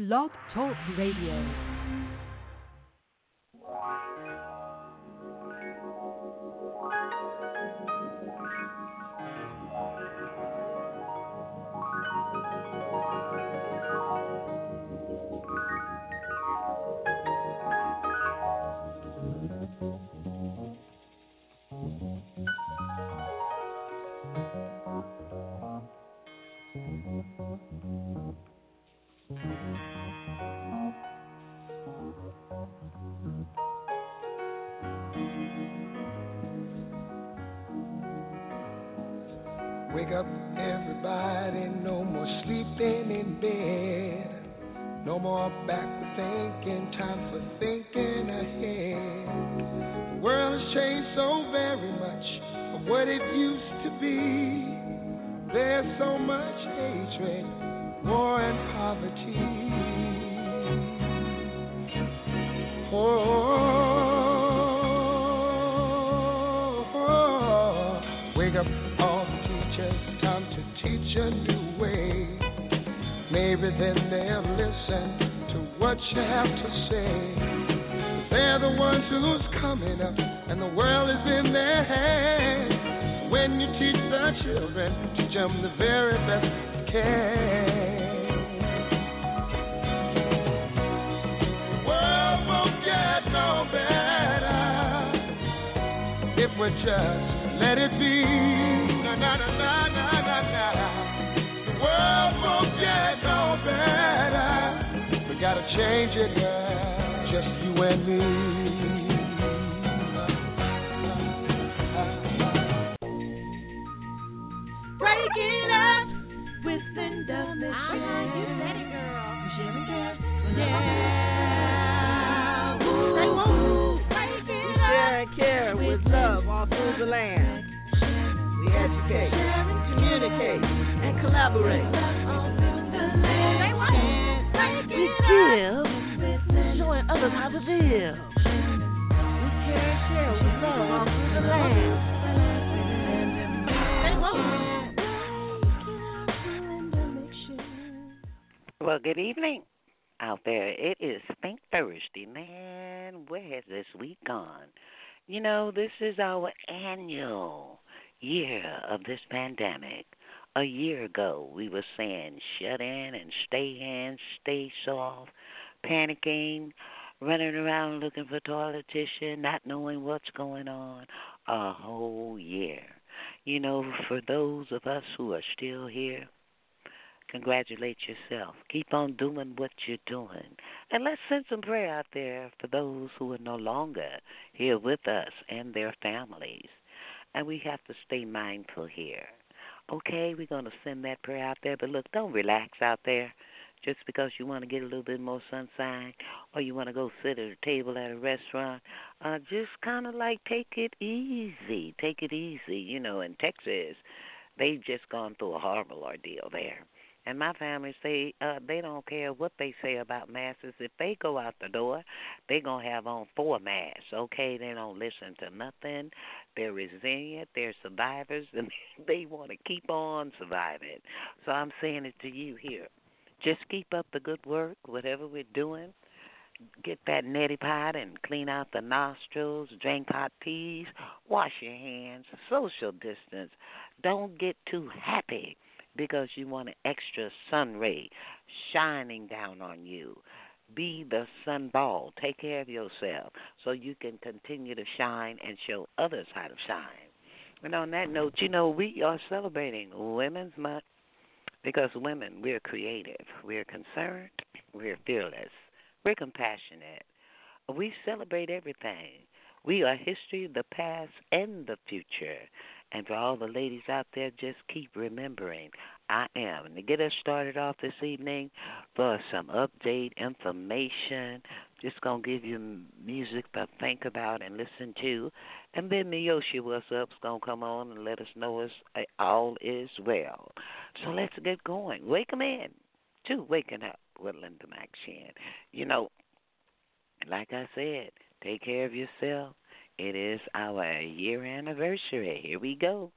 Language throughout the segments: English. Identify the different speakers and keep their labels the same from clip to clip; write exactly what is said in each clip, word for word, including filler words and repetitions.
Speaker 1: Blog Talk Radio.
Speaker 2: Wake up, everybody, no more sleeping in bed. No more backward thinking, time for thinking ahead. The world has changed so very much from what it used to be. There's so much hatred, war and poverty. Oh, oh, oh. Wake up, all the teachers, time to teach a new way. Maybe then they'll listen to what you have to say. They're the ones who's coming up, and the world is in their hands. When you teach the children, teach them the very best you can. The world won't get no better if we just let it be. Na na na na na na na. The world won't get no better. We gotta change it, girl, just you and me.
Speaker 3: Break it up with Linda Mitchell.
Speaker 4: Ah, you said it, girl.
Speaker 3: Sherry Girl. Yeah. Say woo. Break it
Speaker 4: Share
Speaker 3: up.
Speaker 4: and care with love all through the land. We educate, communicate, and collaborate.
Speaker 3: Say what? Break
Speaker 4: We
Speaker 3: it up.
Speaker 4: give, showing others how to live. We care and share with love all through the land.
Speaker 3: Say woo.
Speaker 5: Well, good evening out there. It is Think Thursday, man. Where has this week gone? You know, this is our annual year of this pandemic. A year ago, we were saying shut in and stay in, stay soft, panicking, running around looking for toilet tissue, not knowing what's going on. A whole year. You know, for those of us who are still here, congratulate yourself. Keep on doing what you're doing. And let's send some prayer out there for those who are no longer here with us and their families. And we have to stay mindful here. Okay, we're going to send that prayer out there. But look, don't relax out there just because you want to get a little bit more sunshine or you want to go sit at a table at a restaurant. Uh, just kind of like take it easy. Take it easy. You know, in Texas, they've just gone through a horrible ordeal there. And my family say uh, they don't care what they say about masks. If they go out the door, they're going to have on four masks, okay? They don't listen to nothing. They're resilient. They're survivors, and they want to keep on surviving. So I'm saying it to you here. Just keep up the good work, whatever we're doing. Get that neti pot and clean out the nostrils, drink hot teas, wash your hands, social distance. Don't get too happy because you want an extra sun ray shining down on you. Be the sun ball. Take care of yourself so you can continue to shine and show others how to shine. And on that note, you know, we are celebrating Women's Month because women, we're creative, we're concerned, we're fearless, we're compassionate. We celebrate everything. We are history, the past, and the future. And for all the ladies out there, just keep remembering, I am. And to get us started off this evening for some update information, just going to give you music to think about and listen to. And then Miyoshi What's Up's going to come on and let us know it's, uh, all is well. So let's get going. Wake 'em in to Waking Up with Linda McShane. You know, like I said, take care of yourself. It is our year anniversary. Here we go.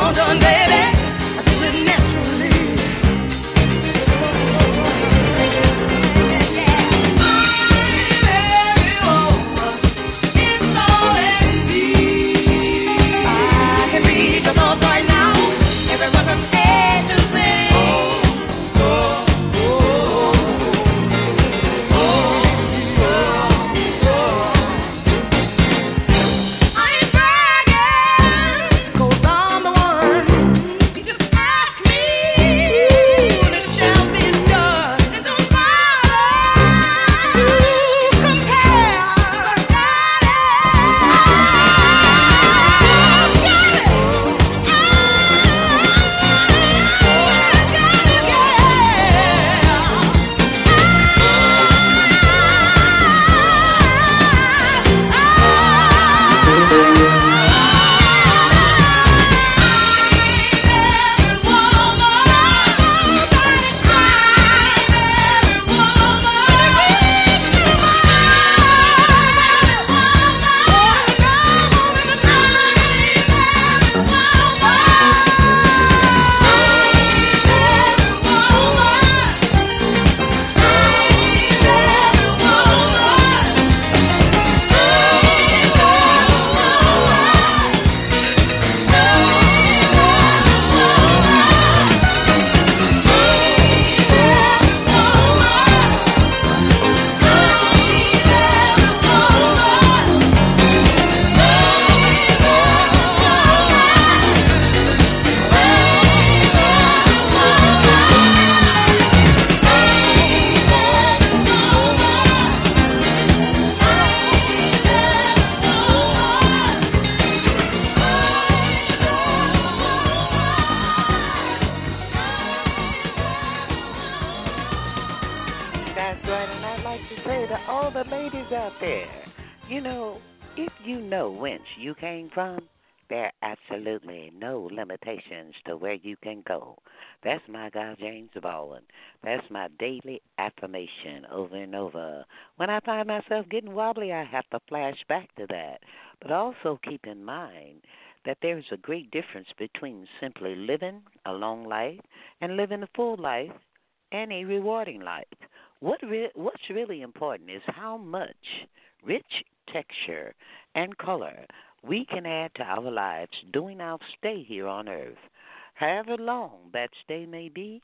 Speaker 5: you came from, there are absolutely no limitations to where you can go. That's my guy, James Baldwin. That's my daily affirmation over and over. When I find myself getting wobbly, I have to flash back to that. But also keep in mind that there's a great difference between simply living a long life and living a full life and a rewarding life. What re- what's really important is how much rich texture and color we can add to our lives during our stay here on earth. However long that stay may be,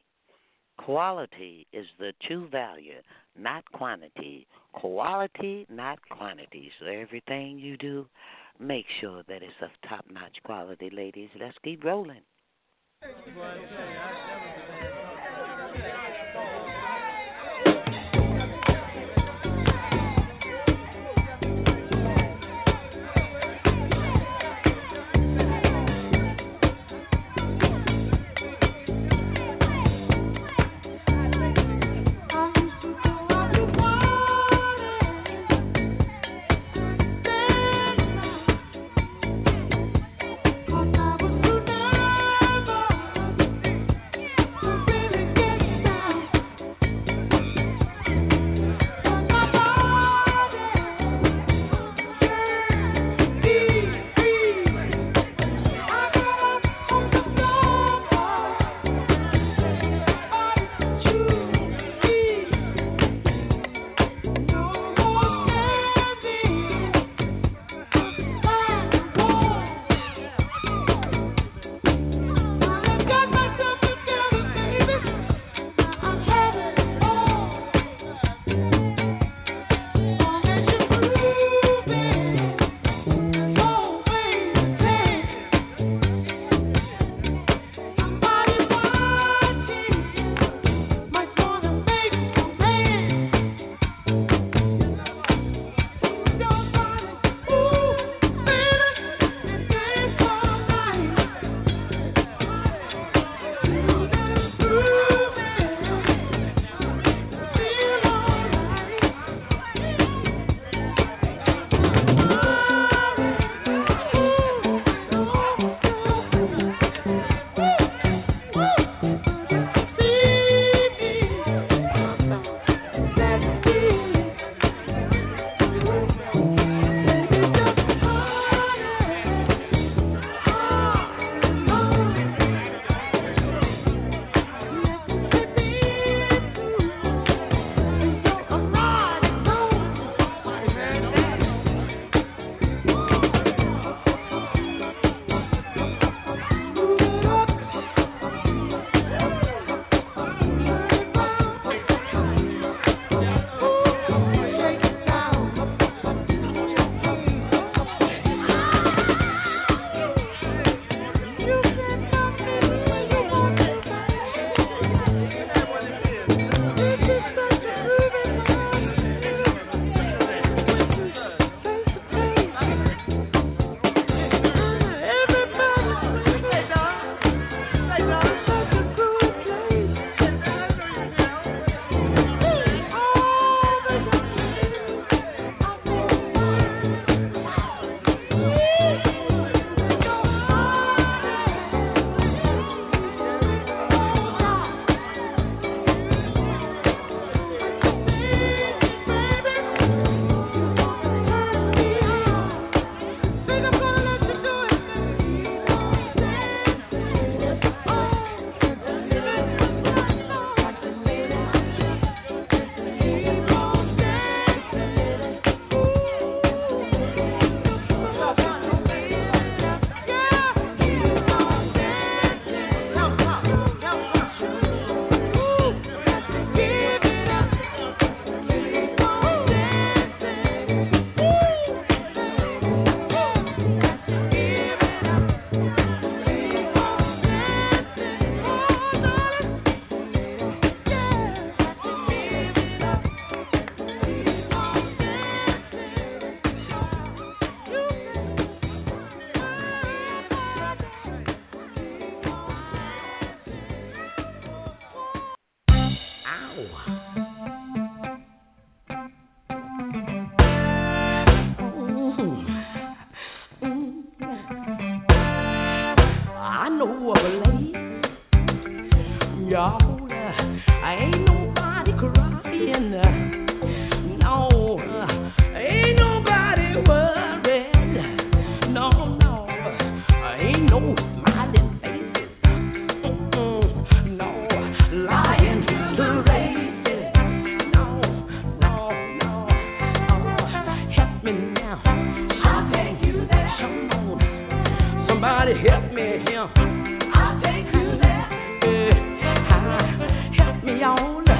Speaker 5: quality is the true value, not quantity. Quality, not quantity. So everything you do, make sure that it's of top-notch quality, ladies. Let's keep rolling.
Speaker 6: a place. Y'all, uh, ain't nobody crying. No, uh, ain't nobody worried. No, no, uh, ain't no smiling faces. Mm-mm, no, lying to the races. No, no, no. Oh, help me now. I'll take you there. Come on, somebody help me here. I'll take you there. Yeah, help me on.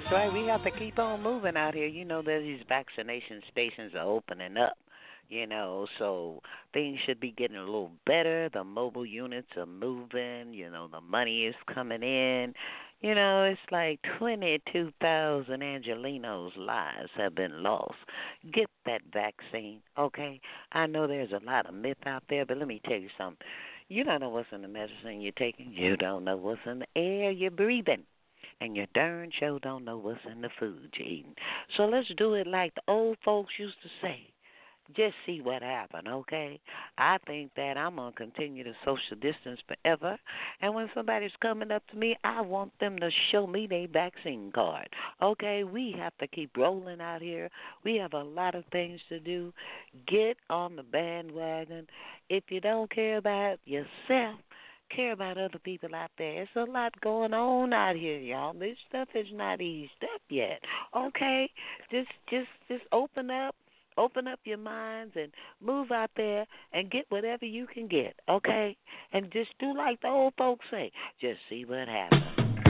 Speaker 5: right. We have to keep on moving out here. You know, there's these vaccination stations are opening up. You know, so things should be getting a little better. The mobile units are moving. You know, the money is coming in. You know, it's like twenty-two thousand Angelinos' lives have been lost. Get that vaccine, okay? I know there's a lot of myth out there, but let me tell you something. You don't know what's in the medicine you're taking. You don't know what's in the air you're breathing. And you darn sure don't know what's in the food you're eating. So let's do it like the old folks used to say. Just see what happened, okay? I think that I'm going to continue to social distance forever. And when somebody's coming up to me, I want them to show me their vaccine card. Okay, we have to keep rolling out here. We have a lot of things to do. Get on the bandwagon. If you don't care about yourself, care about other people out there. It's a lot going on out here, y'all. This stuff is not eased up yet. Okay? Just just just open up. Open up your minds and move out there and get whatever you can get, okay? And just do like the old folks say. Just see what happens.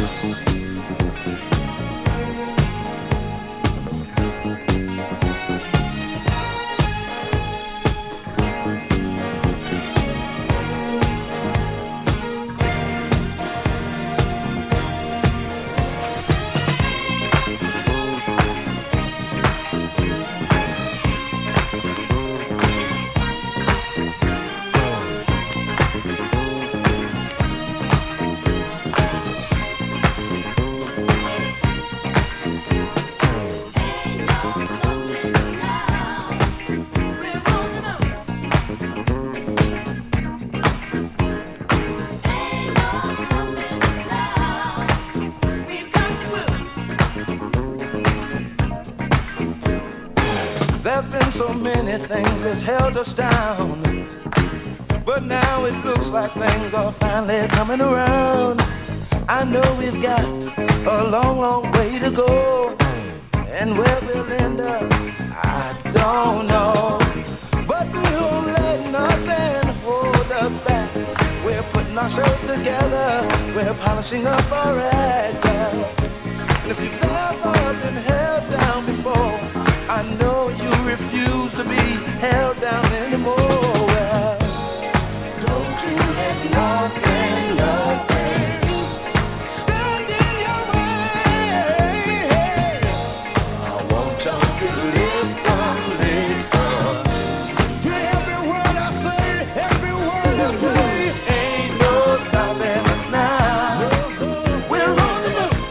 Speaker 7: So many things that's held us down, but now it looks like things are finally coming around. I know we've got a long, long way to go, and where we'll end up, I don't know. But we won't let nothing hold us back. We're putting ourselves together, we're polishing up our act. And if you've ever been held down before, I know you refuse to be held down anymore. Well, don't you let nothing, nothing stand in your way. I want you to listen, listen to every word I say, every word I say. Ain't no stopping us now. We're on the move.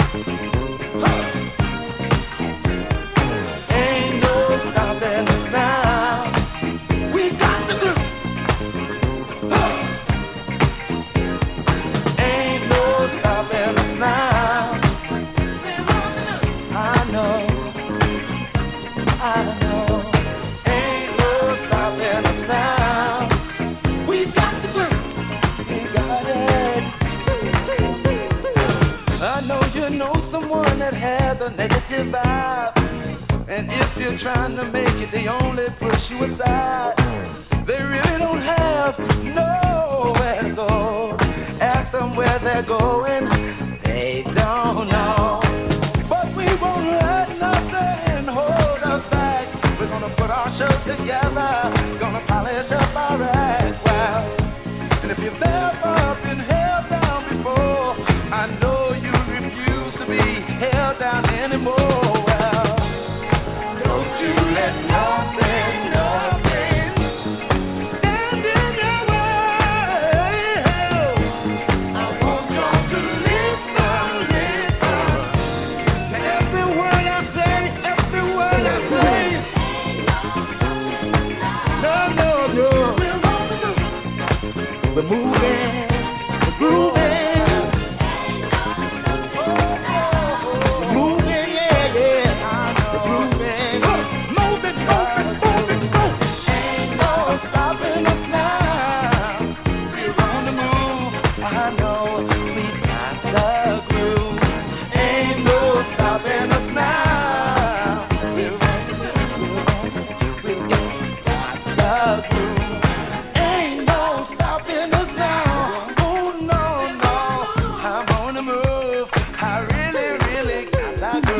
Speaker 7: Negative vibe, and if you're trying to make it, they only push you aside. They really don't have nowhere to go. Ask them where they're going, they don't know. But we won't let nothing hold us back. We're gonna put our show together, gonna polish up our act. Well, and if you've never been held down before, I know you refuse to be held down anymore. Well, don't you let nothing, nothing stand in your way. I want you to listen, listen to every word I say, every word I say. No, no, no. We're moving, we're grooving. I really, really got that.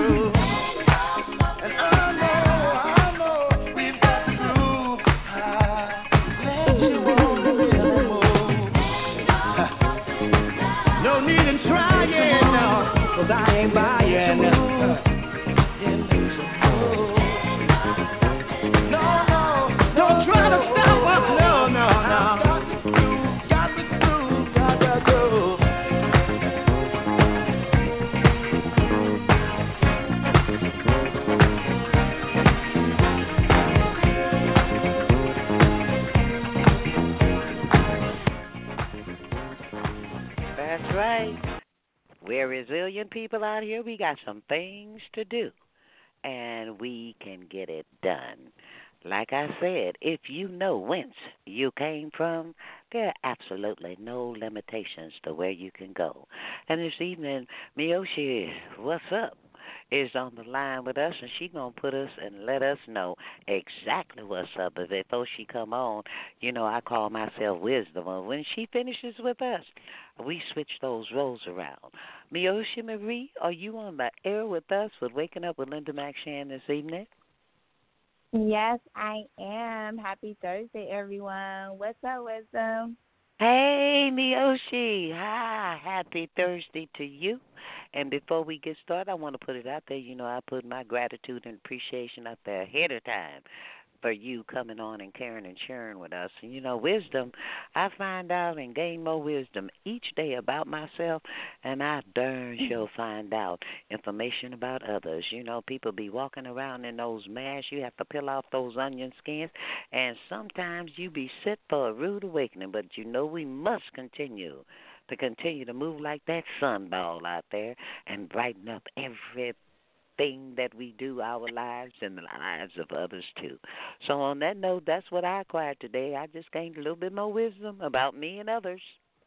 Speaker 5: That's right. We're resilient people out here. We got some things to do, and we can get it done. Like I said, if you know whence you came from, there are absolutely no limitations to where you can go. And this evening, Miyoshi, what's up, is on the line with us, and she gonna put us and let us know exactly what's up. But before she come on, you know, I call myself Wisdom. And when she finishes with us, we switch those roles around. Miyoshi Marie, are you on the air with us with Waking Up with Linda McShan this evening?
Speaker 8: Yes, I am. Happy Thursday, everyone. What's up, Wisdom?
Speaker 5: Hey, Miyoshi. Hi. Happy Thursday to you. And before we get started, I want to put it out there. You know, I put my gratitude and appreciation out there ahead of time for you coming on and caring and sharing with us. And, you know, wisdom, I find out and gain more wisdom each day about myself, and I darn sure find out information about others. You know, people be walking around in those masks. You have to peel off those onion skins, and sometimes you be set for a rude awakening. But, you know, we must continue to continue to move like that sunball out there and brighten up every thing that we do, our lives and the lives of others too. So on that note, that's what I acquired today. I just gained a little bit more wisdom about me and others.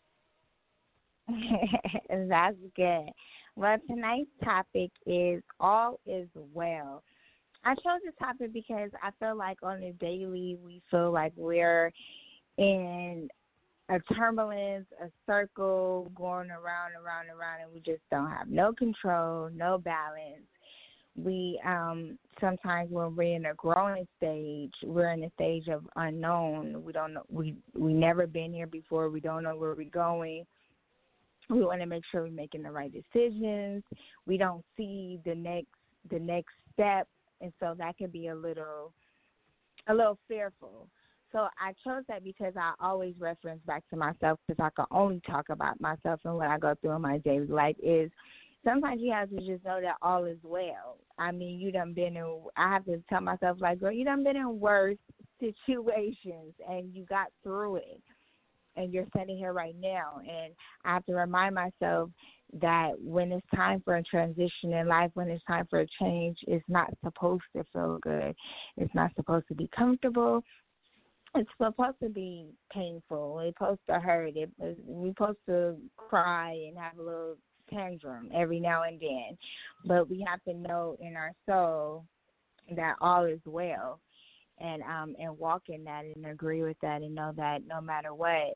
Speaker 8: That's good. Well, tonight's topic is all is well. I chose this topic because I feel like on the daily we feel like we're in a turbulence, a circle going around, around, around, and we just don't have no control, no balance. We um, sometimes when we're in a growing stage, we're in a stage of unknown. We don't know. We we never been here before. We don't know where we're going. We want to make sure we're making the right decisions. We don't see the next the next step, and so that can be a little a little fearful. So I chose that because I always reference back to myself because I can only talk about myself and what I go through in my daily life is. Sometimes you have to just know that all is well. I mean, you done been in, I have to tell myself, like, girl, you done been in worse situations, and you got through it, and you're sitting here right now. And I have to remind myself that when it's time for a transition in life, when it's time for a change, it's not supposed to feel good. It's not supposed to be comfortable. It's supposed to be painful. It's supposed to hurt. It, we're supposed to cry and have a little tantrum every now and then, but we have to know in our soul that all is well, and um and walk in that and agree with that and know that no matter what,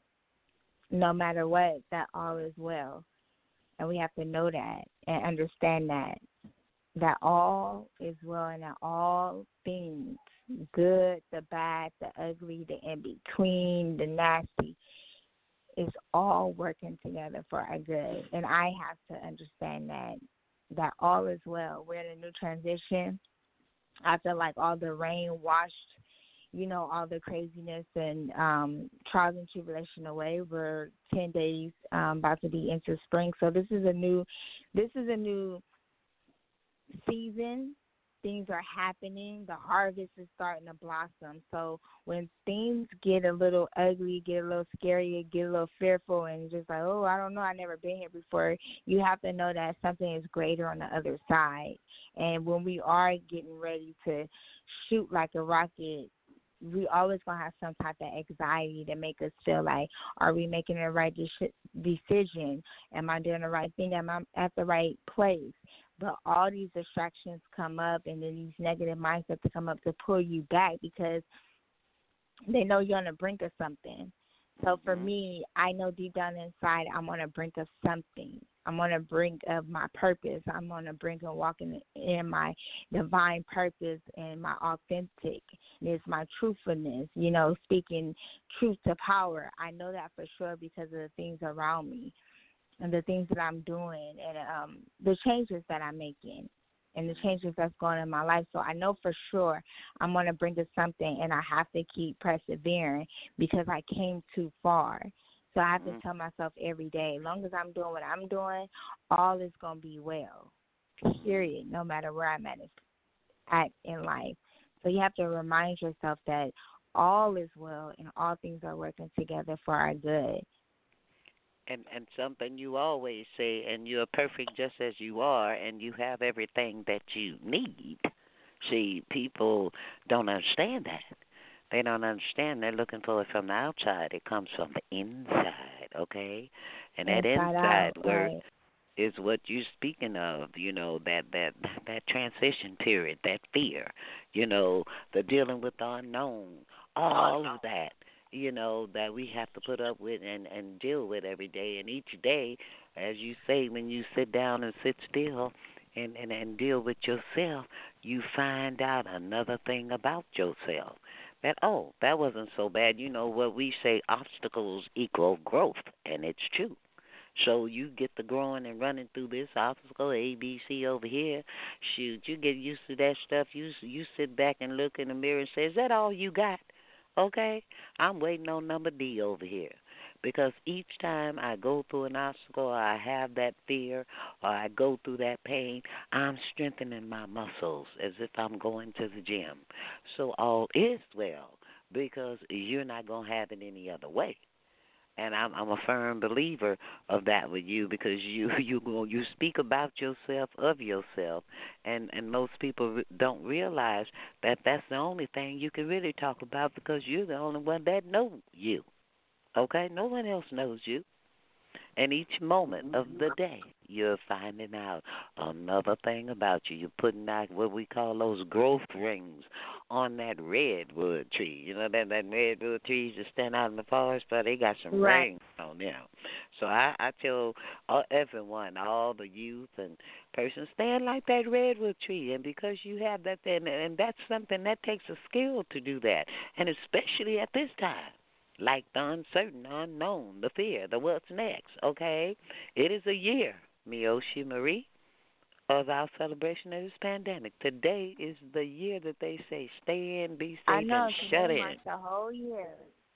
Speaker 8: no matter what, that all is well, and we have to know that and understand that that all is well and that all things, good, the bad, the ugly, the in between, the nasty, is all working together for our good. And I have to understand that that all is well. We're in a new transition. I feel like all the rain washed, you know, all the craziness and um, trials and tribulation away. We're ten days um, about to be into spring. So this is a new, this is a new season. Things are happening. The harvest is starting to blossom. So when things get a little ugly, get a little scary, get a little fearful, and just like, oh, I don't know, I've never been here before, you have to know that something is greater on the other side. And when we are getting ready to shoot like a rocket, we always going to have some type of anxiety to make us feel like, are we making the right de- decision? Am I doing the right thing? Am I at the right place? But all these distractions come up, and then these negative mindsets come up to pull you back because they know you're on the brink of something. So for me, I know deep down inside I'm on the brink of something. I'm on the brink of my purpose. I'm on the brink of walking in my divine purpose and my authenticness, my truthfulness, you know, speaking truth to power. I know that for sure because of the things around me and the things that I'm doing and um, the changes that I'm making and the changes that's going on in my life. So I know for sure I'm going to bring us something, and I have to keep persevering because I came too far. So I have to tell myself every day, as long as I'm doing what I'm doing, all is going to be well, period, no matter where I'm at, at in life. So you have to remind yourself that all is well and all things are working together for our good.
Speaker 5: and and something you always say, and you're perfect just as you are, and you have everything that you need. See, people don't understand that. They don't understand. They're looking for it from the outside. It comes from the inside, okay? And that
Speaker 8: Inside
Speaker 5: inside
Speaker 8: out,
Speaker 5: word
Speaker 8: right.
Speaker 5: is what you're speaking of, you know, that that that transition period, that fear, you know, the dealing with the unknown, all of that, you know, that we have to put up with and and deal with every day. And each day, as you say, when you sit down and sit still and and, and deal with yourself, you find out another thing about yourself. That, oh, that wasn't so bad. You know what we say, obstacles equal growth, and it's true. So you get the growing and running through this obstacle, A, B, C over here. Shoot, you get used to that stuff. You you sit back and look in the mirror and say, is that all you got? Okay, I'm waiting on number D over here. Because each time I go through an obstacle, or I have that fear, or I go through that pain, I'm strengthening my muscles as if I'm going to the gym. So all is well because you're not going to have it any other way. And I'm, I'm a firm believer of that with you because you you go you speak about yourself of yourself, and and most people re- don't realize that that's the only thing you can really talk about because you're the only one that know you. Okay, no one else knows you. And each moment of the day, you're finding out another thing about you. You're putting out what we call those growth rings on that redwood tree. You know, that, that redwood trees that stand out in the forest, but they got some
Speaker 8: Right.
Speaker 5: rings on them. So I, I tell all, everyone, all the youth and persons, stand like that redwood tree. And because you have that, and, and that's something that takes a skill to do that, and especially at this time. Like the uncertain, unknown, the fear, the what's next, okay? It is a year, Miyoshi Marie, of our celebration of this pandemic. Today is the year that they say stay in, be
Speaker 8: I
Speaker 5: safe,
Speaker 8: know,
Speaker 5: and shut
Speaker 8: today
Speaker 5: in.
Speaker 8: marks the whole year.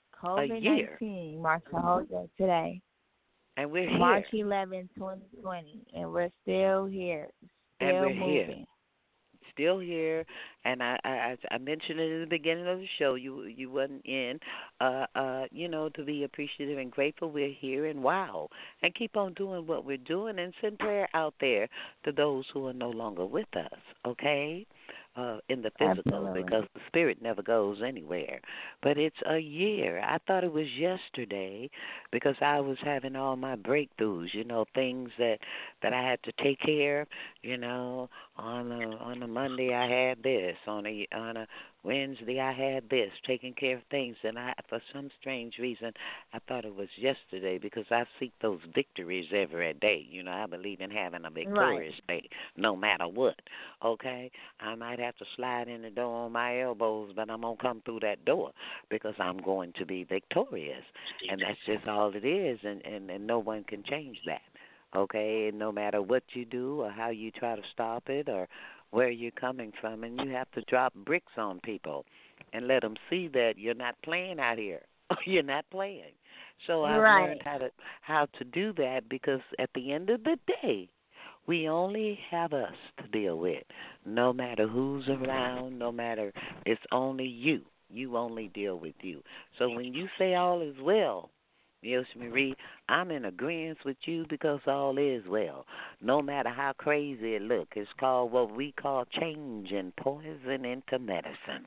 Speaker 5: A
Speaker 8: COVID
Speaker 5: year.
Speaker 8: nineteen marks the whole year today.
Speaker 5: And we're here.
Speaker 8: March eleventh, twenty twenty, and we're still here,
Speaker 5: And
Speaker 8: still
Speaker 5: we're here.
Speaker 8: moving.
Speaker 5: Still here, and I, I I mentioned it at the beginning of the show. You you wasn't in, uh uh you know, to be appreciative and grateful. We're here, and wow, and keep on doing what we're doing, and send prayer out there to those who are no longer with us. Okay, uh, in the physical,
Speaker 8: Absolutely.
Speaker 5: because the spirit never goes anywhere. But it's a year. I thought it was yesterday because I was having all my breakthroughs. You know, things that that I had to take care of. You know, on a on a Monday I had this, on a on a Wednesday I had this, taking care of things, and I for some strange reason I thought it was yesterday because I seek those victories every day. You know, I believe in having a victorious day, no matter what. Okay, I might have to slide in the door on my elbows, but I'm gonna come through that door because I'm going to be victorious, and that's just all it is, and and, and no one can change that. Okay, no matter what you do or how you try to stop it or where you're coming from, and you have to drop bricks on people and let them see that you're not playing out here. You're not playing. So I've
Speaker 8: Right.
Speaker 5: learned how to how to do that because at the end of the day, we only have us to deal with. No matter who's around, no matter it's only you. You only deal with you. So when you say all is well, yes, Marie, I'm in agreement with you because all is well. No matter how crazy it looks, it's called what we call changing poison into medicine.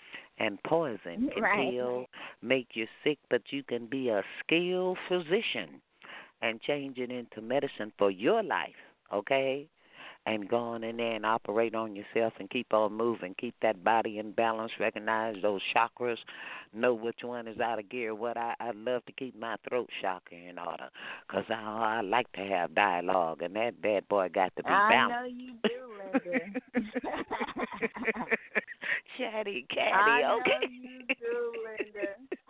Speaker 5: And poison can
Speaker 8: Right.
Speaker 5: heal, make you sick, but you can be a skilled physician and change it into medicine for your life, okay? And go on in there and operate on yourself and keep on moving. Keep that body in balance. Recognize those chakras. Know which one is out of gear. What I, I love to keep my throat chakra in order because I, I like to have dialogue, and that bad boy got to be
Speaker 8: I
Speaker 5: balanced.
Speaker 8: know you do, Linda.
Speaker 5: Chatty catty,
Speaker 8: I know
Speaker 5: okay?
Speaker 8: you do, Linda.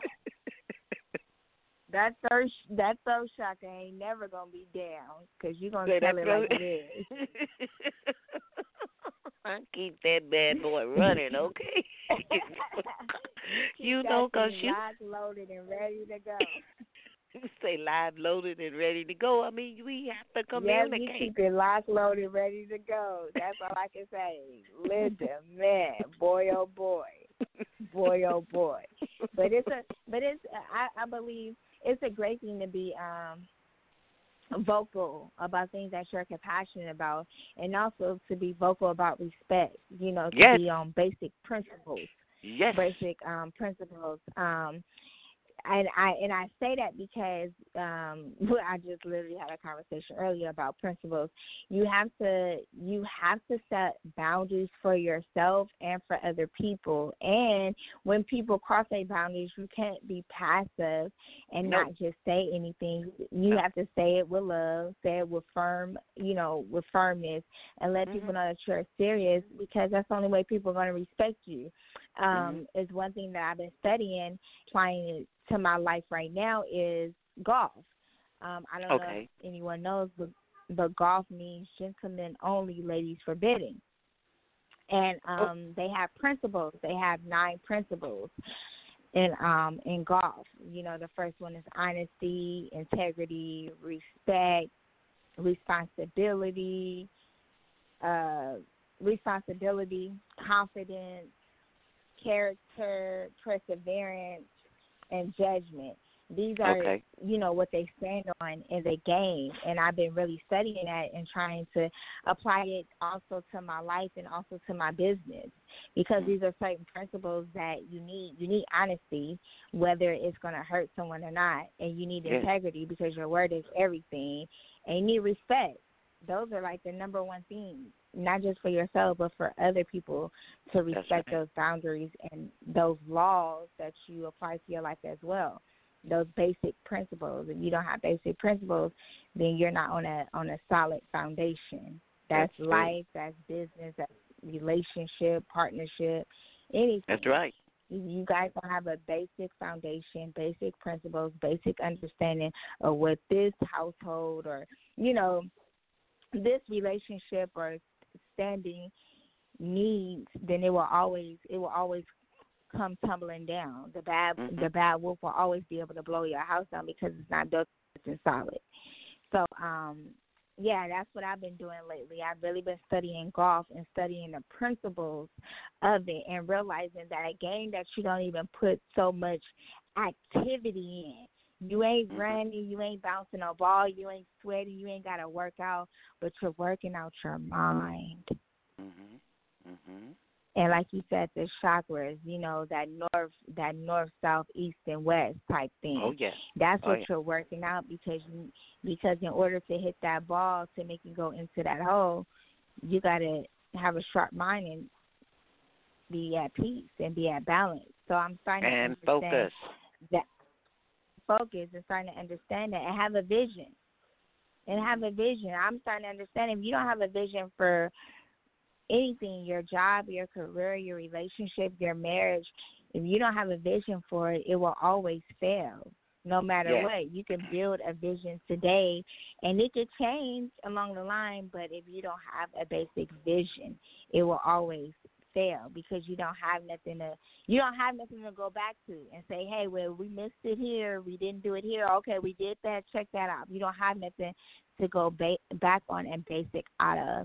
Speaker 8: That third, that throat chakra ain't never gonna be down because you're gonna
Speaker 5: Say
Speaker 8: tell
Speaker 5: that
Speaker 8: it like
Speaker 5: throat-
Speaker 8: it is.
Speaker 5: I keep that bad boy running, okay? you
Speaker 8: Keep
Speaker 5: know,
Speaker 8: that
Speaker 5: because
Speaker 8: thing
Speaker 5: you
Speaker 8: locked, loaded, and ready to go.
Speaker 5: say live, loaded, and ready to go. I mean, we have to
Speaker 8: Yes, you
Speaker 5: communicate.
Speaker 8: keep it locked, loaded, ready to go. That's all I can say. Linda, man, boy, oh boy, boy, oh boy. But it's a, but it's, I, I believe it's a great thing to be um vocal about things that you're compassionate about, and also to be vocal about respect. You know, to
Speaker 5: Yes.
Speaker 8: be on basic principles.
Speaker 5: Yes.
Speaker 8: Basic um, principles. Um, and I and I say that because um, I just literally had a conversation earlier about principles. You have to you have to set boundaries for yourself and for other people. And when people cross their boundaries, you can't be passive and
Speaker 5: No.
Speaker 8: not just say anything. You
Speaker 5: No.
Speaker 8: have to say it with love, say it with firm, you know, with firmness, and let
Speaker 5: Mhm.
Speaker 8: people know that you're serious, because that's the only way people are going to respect you. Um,
Speaker 5: Mm-hmm.
Speaker 8: Is one thing that I've been studying, applying to my life right now, is golf. Um, I don't know
Speaker 5: Okay.
Speaker 8: if anyone knows, but, but golf means gentlemen only, ladies forbidden. And
Speaker 5: Oh.
Speaker 8: um, they have principles. They have nine principles in um, in golf. You know, the first one is honesty, integrity, respect, responsibility, uh, responsibility, confidence, character, perseverance, and judgment. These are,
Speaker 5: Okay.
Speaker 8: you know, what they stand on in the game. And I've been really studying that and trying to apply it also to my life and also to my business, because these are certain principles that you need. You need honesty, whether it's going to hurt someone or not. And you need
Speaker 5: Yes.
Speaker 8: integrity, because your word is everything. And you need respect. Those are like the number one things, not just for yourself, but for other people, to respect
Speaker 5: right.
Speaker 8: those boundaries and those laws that you apply to your life as well. Those basic principles. If you don't have basic principles, then you're not on a on a solid foundation. That's,
Speaker 5: That's true.
Speaker 8: life, that's business, that's relationship, partnership, anything.
Speaker 5: That's right.
Speaker 8: You guys don't have a basic foundation, basic principles, basic understanding of what this household or, you know, this relationship or standing needs, then it will always it will always come tumbling down. The bad
Speaker 5: Mhm.
Speaker 8: the bad wolf will always be able to blow your house down, because it's not built and solid. So um yeah, that's what I've been doing lately. I've really been studying golf and studying the principles of it, and realizing that a game that you don't even put so much activity in. You ain't
Speaker 5: Mhm.
Speaker 8: running, you ain't bouncing a ball, you ain't sweating, you ain't got to work out, but you're working out your mind.
Speaker 5: Mhm. Mhm.
Speaker 8: And like you said, the chakras, you know, that north, that north, south, east, and west type thing.
Speaker 5: Oh yes.
Speaker 8: That's
Speaker 5: Oh,
Speaker 8: what
Speaker 5: yeah.
Speaker 8: you're working out, because you, because in order to hit that ball, to make it go into that hole, you got to have a sharp mind and be at peace and be at balance. So I'm starting
Speaker 5: And
Speaker 8: to understand
Speaker 5: focus.
Speaker 8: that focus and starting to understand that and have a vision. And have a vision. I'm starting to understand, if you don't have a vision for anything, your job, your career, your relationship, your marriage, if you don't have a vision for it, it will always fail, no matter
Speaker 5: Yes.
Speaker 8: what. You can build a vision today, and it could change along the line, but if you don't have a basic vision, it will always fail, because you don't have nothing to you don't have nothing to go back to and say, hey, well, we missed it here, we didn't do it here, okay, we did that, check that out. You don't have nothing to go ba- back on and basic out of.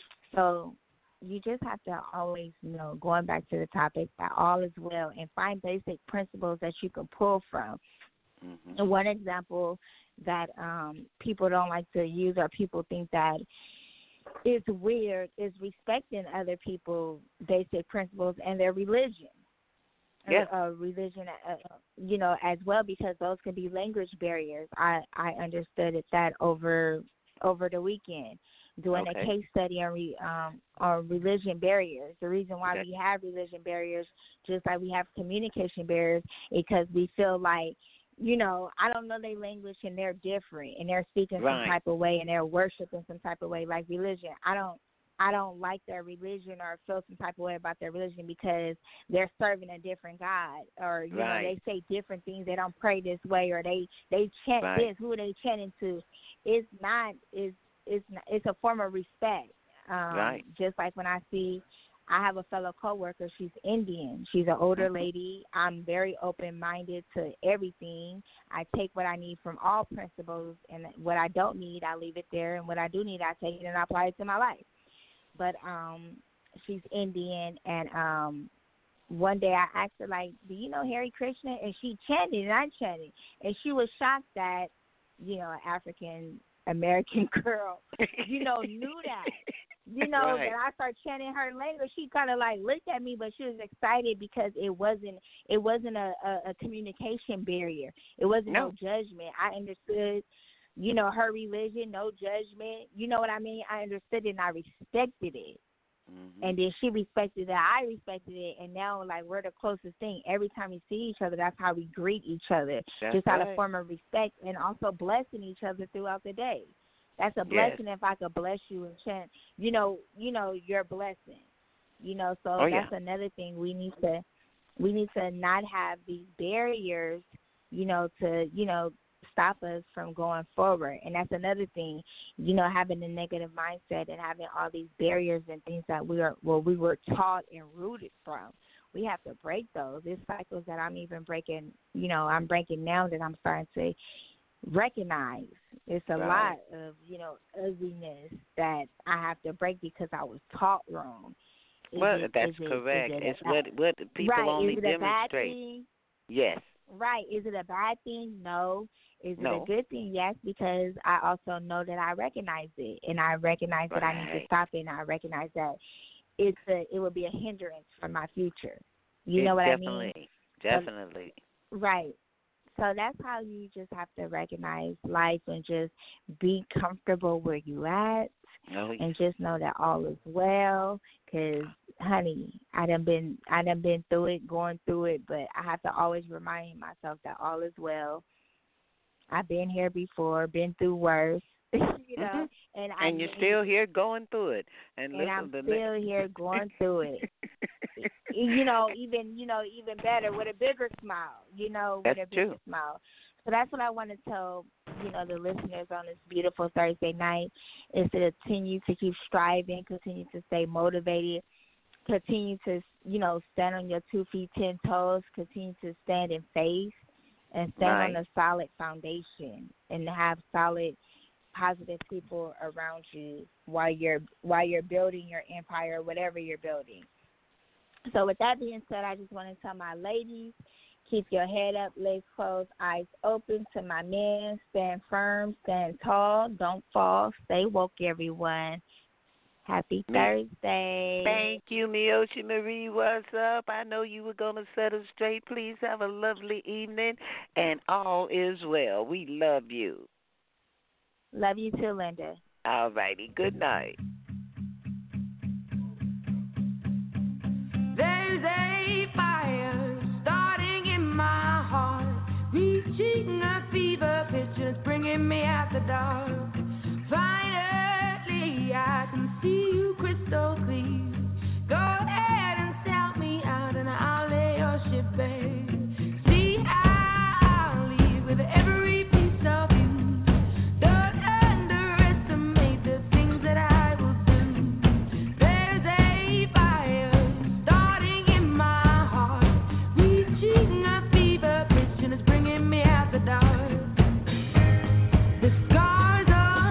Speaker 8: So you just have to always, you know, going back to the topic, that all is well, and find basic principles that you can pull from.
Speaker 5: Mhm.
Speaker 8: And one example that um, people don't like to use, or people think that is weird, is respecting other people's basic principles and their religion.
Speaker 5: Yeah.
Speaker 8: Uh, religion, uh, you know, as well, because those can be language barriers. I, I understood it that over over the weekend, doing
Speaker 5: Okay.
Speaker 8: a case study on re, um, on religion barriers. The reason why
Speaker 5: Okay.
Speaker 8: we have religion barriers, just like we have communication barriers, because we feel like, you know, I don't know their language and they're different and they're speaking
Speaker 5: Right.
Speaker 8: some type of way and they're worshiping some type of way, like religion. I don't I don't like their religion or feel some type of way about their religion, because they're serving a different God, or, you
Speaker 5: Right.
Speaker 8: know, they say different things. They don't pray this way, or they, they chant
Speaker 5: Right.
Speaker 8: this. Who are they chanting to? It's not, it's, it's, not, it's a form of respect. Um,
Speaker 5: Right.
Speaker 8: Just like when I see, I have a fellow coworker, she's Indian. She's an older
Speaker 5: Mhm.
Speaker 8: lady. I'm very open-minded to everything. I take what I need from all principles, and what I don't need, I leave it there, and what I do need, I take it and I apply it to my life. But um, she's Indian, and um, one day I asked her, like, do you know Hare Krishna? And she chanted, and I chanted. And she was shocked that you know, African American girl, you know, knew that. You know,
Speaker 5: right.
Speaker 8: that I started chanting her language. She kind of like looked at me, but she was excited because it wasn't it wasn't a, a, a communication barrier. It wasn't no. no judgment. I understood, you know, her religion, no judgment. You know what I mean? I understood it and I respected it. Mm-hmm. And then she respected it. I respected it. And now, like, we're the closest thing. Every time we see each other, that's how we greet each other.
Speaker 5: That's
Speaker 8: just
Speaker 5: right.
Speaker 8: out of form of respect and also blessing each other throughout the day. That's a blessing yes. if I could bless you and chant, you know, you know, your blessing. You know, so
Speaker 5: oh,
Speaker 8: that's
Speaker 5: yeah.
Speaker 8: another thing we need to we need to not have these barriers, you know, to, you know, stop us from going forward. And that's another thing, you know, having a negative mindset and having all these barriers and things that we are well, we were taught and rooted from. We have to break those. There's cycles that I'm even breaking, you know, I'm breaking now that I'm starting to recognize. It's a
Speaker 5: right.
Speaker 8: lot of, you know, ugliness that I have to break because I was taught wrong. Is
Speaker 5: well,
Speaker 8: it,
Speaker 5: that's
Speaker 8: it,
Speaker 5: correct.
Speaker 8: it
Speaker 5: it's
Speaker 8: a,
Speaker 5: what what people
Speaker 8: right.
Speaker 5: only
Speaker 8: is it a
Speaker 5: demonstrate.
Speaker 8: Bad thing?
Speaker 5: Yes.
Speaker 8: Right. Is it a bad thing? No. Is
Speaker 5: no.
Speaker 8: it a good thing? Yes, because I also know that I recognize it, and I recognize
Speaker 5: right.
Speaker 8: that I need to stop it, and I recognize that it's a, it will be a hindrance for my future. You
Speaker 5: it
Speaker 8: know what
Speaker 5: definitely,
Speaker 8: I mean?
Speaker 5: Definitely.
Speaker 8: So, right. So that's how you just have to recognize life and just be comfortable where you at,
Speaker 5: oh, yes.
Speaker 8: and just know that all is well. Because, honey, I done been I done been through it, going through it, but I have to always remind myself that all is well. I've been here before, been through worse, you know,
Speaker 5: mm-hmm.
Speaker 8: and
Speaker 5: and
Speaker 8: I,
Speaker 5: you're still here going through it, and,
Speaker 8: and I'm
Speaker 5: the
Speaker 8: still
Speaker 5: next...
Speaker 8: here going through it. You know, even you know, even better with a bigger smile. You know,
Speaker 5: that's
Speaker 8: with a bigger
Speaker 5: true.
Speaker 8: smile. So that's what I want to tell, you know, the listeners on this beautiful Thursday night is to continue to keep striving, continue to stay motivated, continue to, you know, stand on your two feet, ten toes, continue to stand in faith, and stand
Speaker 5: right.
Speaker 8: on a solid foundation, and have solid, positive people around you while you're while you're building your empire, whatever you're building. So with that being said, I just want to tell my ladies, keep your head up, legs closed, eyes open. To my men, stand firm, stand tall, don't fall, stay woke, everyone. Happy Thursday.
Speaker 5: Thank you, Miyoshi Marie. What's up? I know you were going to set us straight. Please have a lovely evening, and all is well. We love you.
Speaker 8: Love you too, Linda.
Speaker 5: All righty. Good night.
Speaker 6: There's a fire starting in my heart, reaching a fever pitch, it's bringing me out the dark. Finally, I can see you crystal clear. Go ahead and sell me out, and I'll lay your ship bare. See, I'll leave with every piece of you. Don't underestimate the things that I will do. There's a fire starting in my heart, reaching a fever pitch, and it's bringing me out the dark. The scars are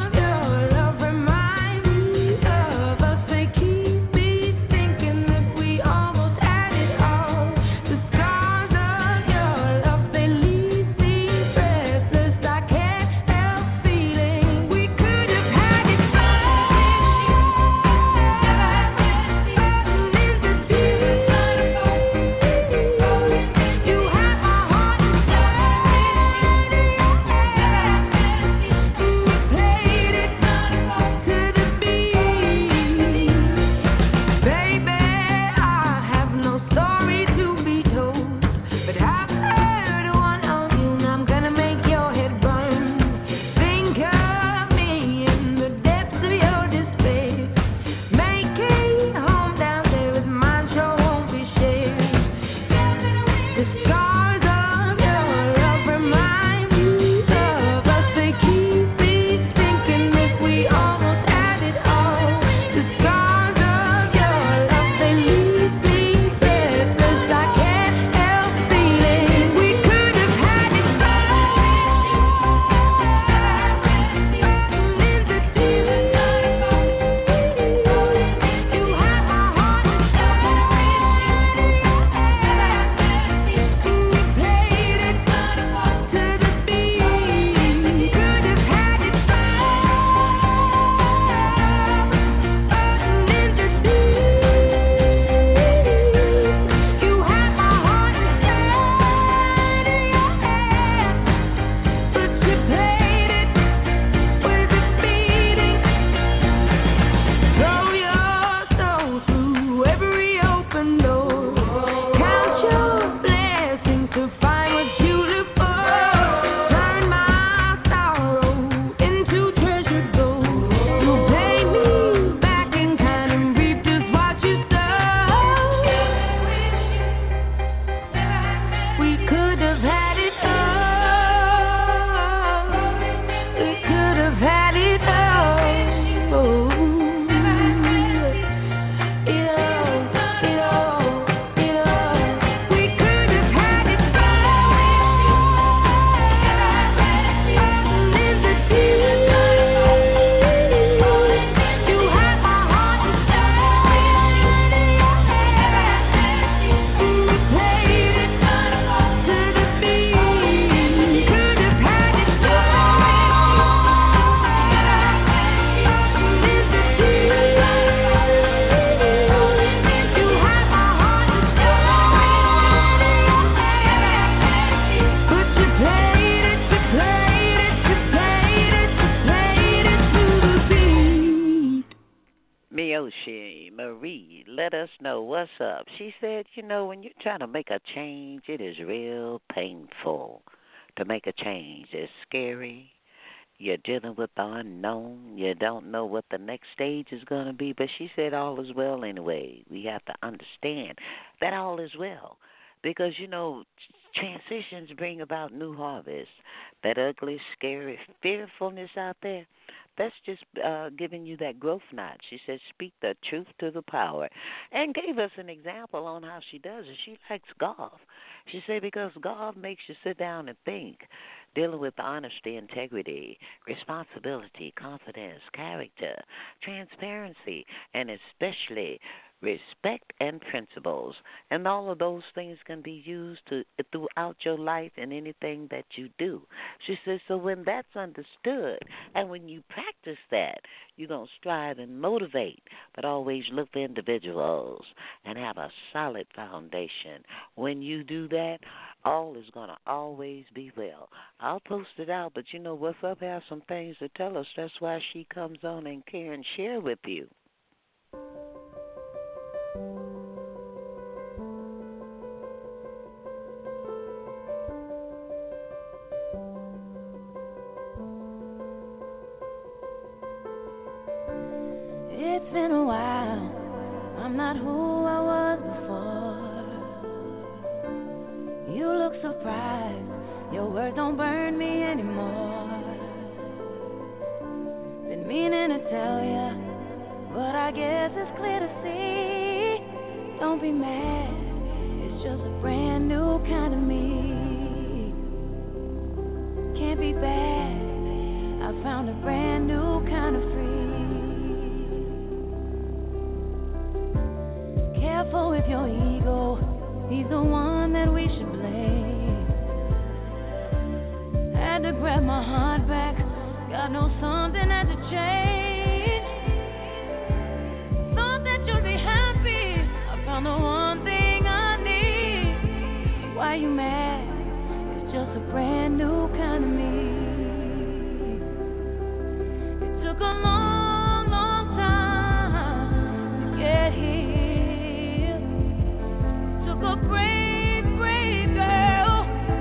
Speaker 5: Yoshi, Marie, let us know what's up. She said, you know, when you're trying to make a change, it is real painful to make a change. It's scary. You're dealing with the unknown. You don't know what the next stage is going to be. But she said all is well anyway. We have to understand that all is well. Because, you know, transitions bring about new harvests. That ugly, scary fearfulness out there, that's just uh, giving you that growth knot. She said, speak the truth to the power. And gave us an example on how she does it. She likes golf. She said, because golf makes you sit down and think, dealing with honesty, integrity, responsibility, confidence, character, transparency, and especially respect and principles. And all of those things can be used to throughout your life and anything that you do. She says, so when that's understood and when you practice that, you're going to strive and motivate, but always look for individuals and have a solid foundation. When you do that, all is going to always be well. I'll post it out, but you know, What's Up has some things to tell us. That's why she comes on and care and share with you.
Speaker 6: It's been a while, I'm not who I was before. You look surprised, your words don't burn me anymore. Been meaning to tell ya, but I guess it's clear to see. Don't be mad, it's just a brand new kind of me. Can't be bad, I found a brand new kind of free. Careful with your ego, he's the one that we should blame. Had to grab my heart back, God knows something had to change. Thought that you'd be happy, I found the one thing I need. Why you mad? It's just a brand new kind of me. It took a long, long time to get here. A brave, brave girl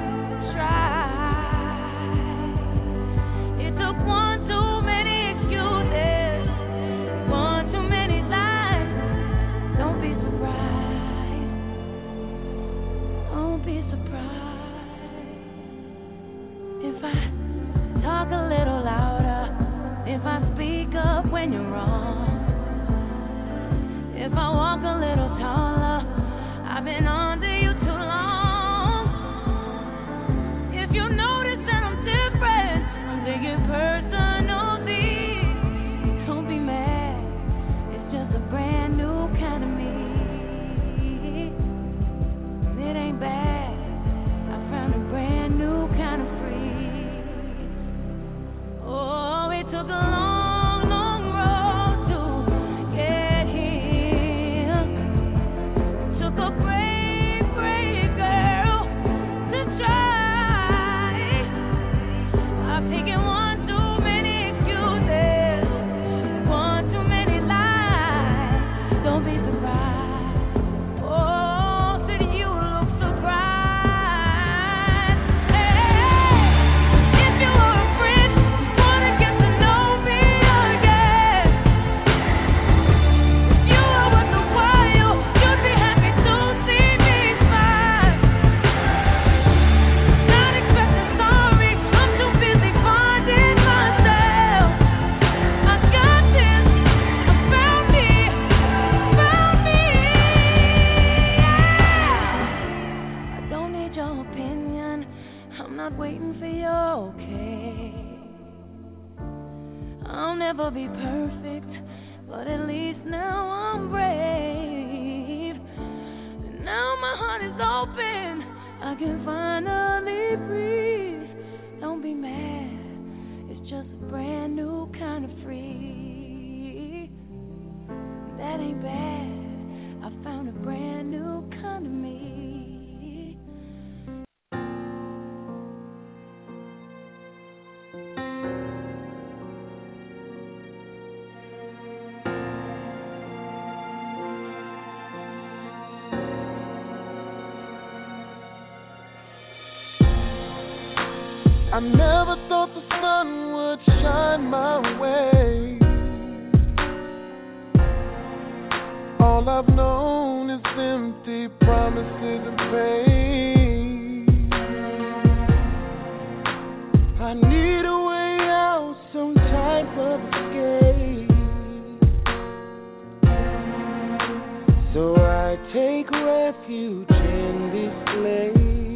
Speaker 6: tried. It took one too many excuses, one too many lies. Don't be surprised. Don't be surprised if I talk a little louder, if I speak up when you're wrong, if I walk a little taller. I've been under you too long. If you notice that I'm different, I'm taking personally. Don't be mad, it's just a brand new kind of me. It ain't bad, I found a brand new kind of free. Oh, it took a long be perfect, but at least now I'm brave. And now my heart is open, I can finally breathe. Don't be mad, it's just a brand new kind of free. That ain't bad, I found a brand new kind of me.
Speaker 2: I never thought the sun would shine my way. All I've known is empty promises and pain. I need a way out, some type of escape. So I take refuge in this place.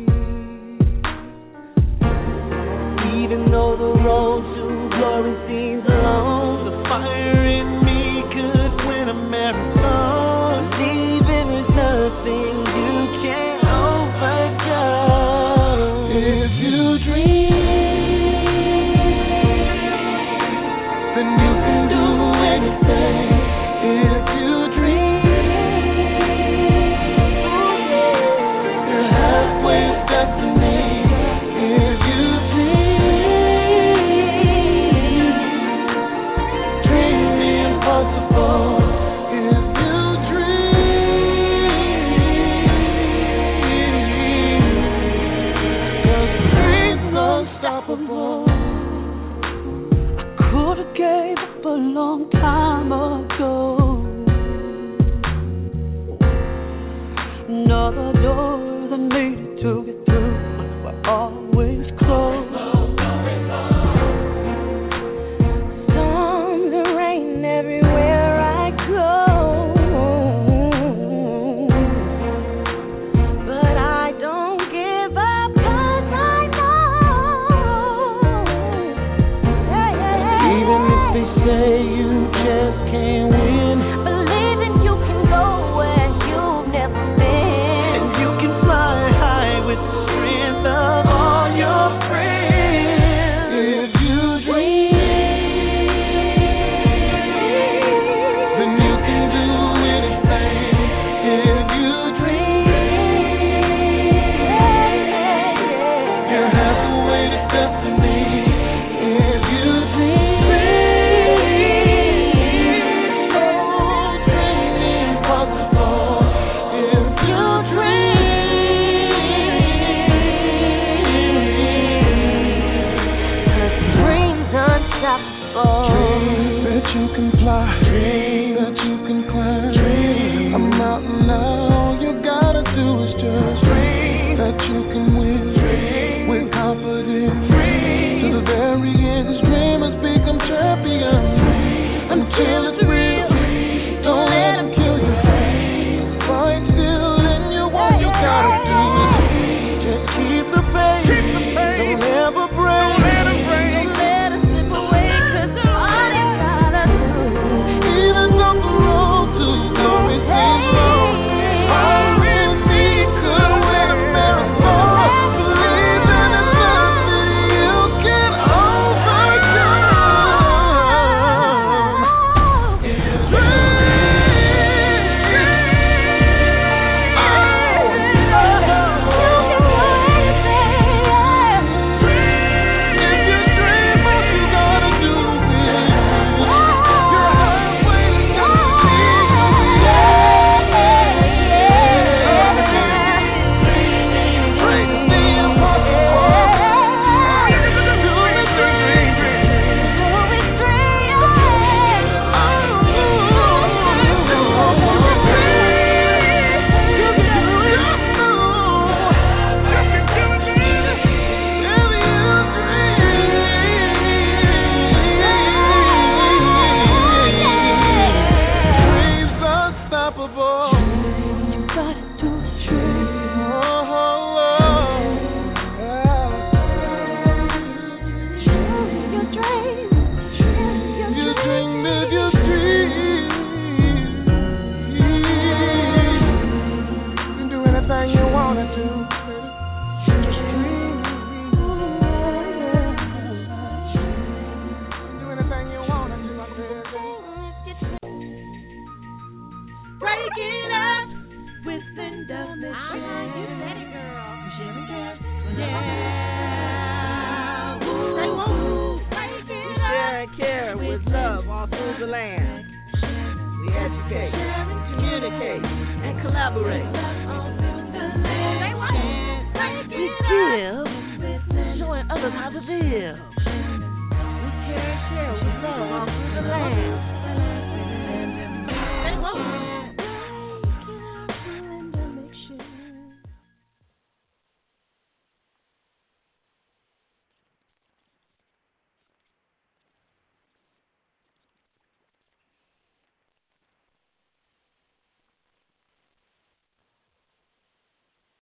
Speaker 2: Even though the road to glory seems long, the fire in me could win a marathon. Believing there's nothing you can't overcome. If you dream, then you can do anything. If you dream, you're halfway to destiny. If you gave up a long time ago. Another door that needed to get through were always closed. Storms and rain everywhere I go, but I don't give up 'cause I know. Even if they say you just can't win, believing you can go where you've never been, and you can fly high with the strength of all your friends. If you dream, then you can do anything. If you dream, you're halfway to destiny. If you dream, dreams that you can fly, dreams that you can climb, dreams a mountain now, all you gotta do is just dream that you can win, dream with confidence, dream to the very end. Dreamers become champions, dream until it's real. Don't let them kill you, fight still and you want, you gotta do it. Just keep the faith, don't ever break.
Speaker 4: others how to live. We care and share with love all through the land.